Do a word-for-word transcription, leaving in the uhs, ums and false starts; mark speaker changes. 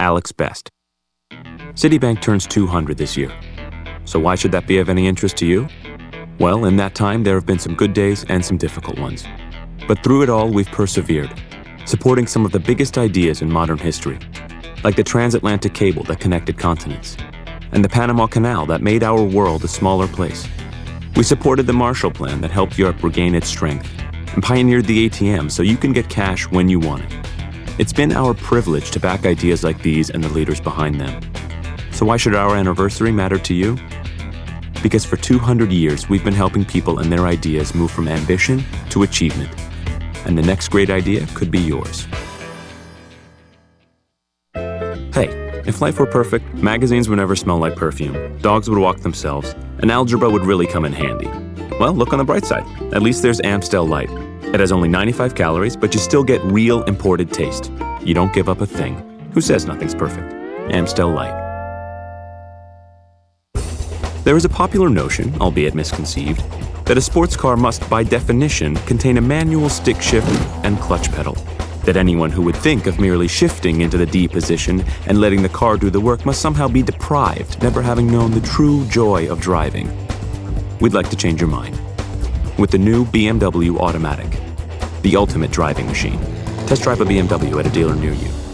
Speaker 1: Alex Best. Citibank turns two hundred this year. So why should that be of any interest to you? Well, in that time, there have been some good days and some difficult ones. But through it all, we've persevered, supporting some of the biggest ideas in modern history, like the transatlantic cable that connected continents, and the Panama Canal that made our world a smaller place. We supported the Marshall Plan that helped Europe regain its strength, and pioneered the A T M so you can get cash when you want it. It's been our privilege to back ideas like these and the leaders behind them. So why should our anniversary matter to you? Because for two hundred years, we've been helping people and their ideas move from ambition to achievement. And the next great idea could be yours. Hey, if life were perfect, magazines would never smell like perfume, dogs would walk themselves, and algebra would really come in handy. Well, look on the bright side. At least there's Amstel Light. It has only ninety-five calories, but you still get real imported taste. You don't give up a thing. Who says nothing's perfect? Amstel Light. There is a popular notion, albeit misconceived, that a sports car must, by definition, contain a manual stick shift and clutch pedal. That anyone who would think of merely shifting into the D position and letting the car do the work must somehow be deprived, never having known the true joy of driving. We'd like to change your mind. With the new B M W Automatic, the ultimate driving machine. Test drive a B M W at a dealer near you.